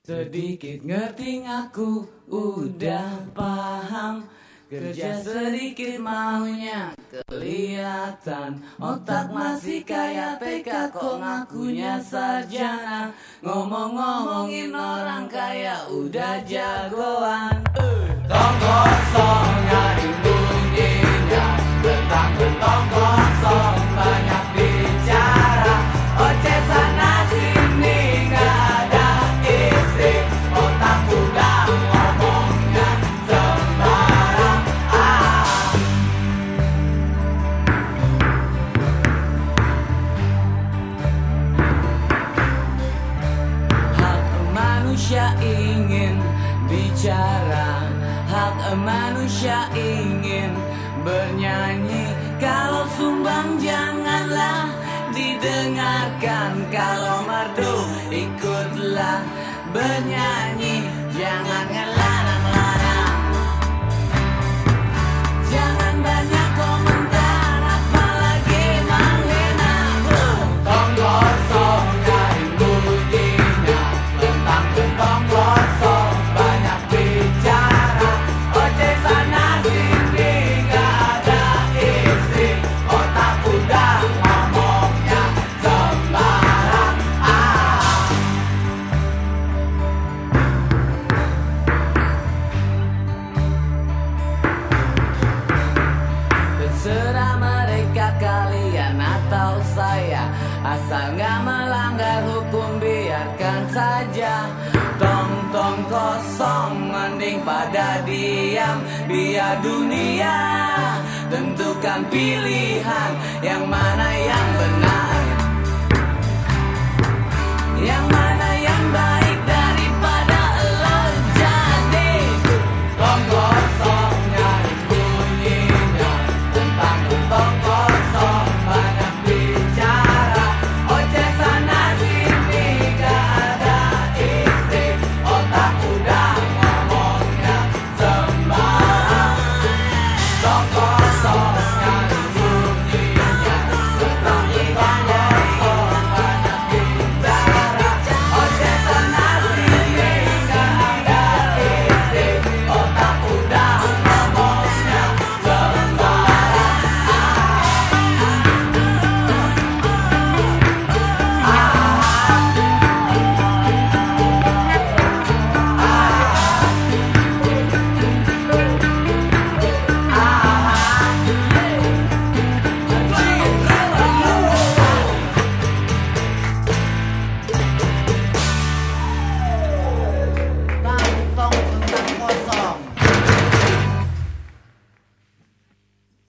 Sedikit ngerti aku udah paham. Kerja sedikit maunya kelihatan. Otak masih kayak TK kok ngakunya sarjana. Ngomong-ngomongin orang kaya udah jagoan. Tong kosong nyari bunyinya, bentang-bentang kosong banyak bicara. Oceh sana sini gak ada isi. Otak udah ngomongnya sembarang. Hak manusia ingin bicara, hak manusia ingin bernyanyi. Kalau sumbang janganlah didengarkan, kalau merdu ikutlah bernyanyi. Jangan ngelarang-larang, jangan banyak komentar, apalagi menghina. Tong kosong nyari bunyinya, bentang-bentang kosong banyak bicara. Oceh sana sini gak ada isi. Otak udah ngomongnya sembarang. Terserah mereka kalian atau saya, asal gak melanggar hukum biarkan saja. Tong-tong kosong mending pada diam. Biar dunia tentukan pilihan yang mana yang benar.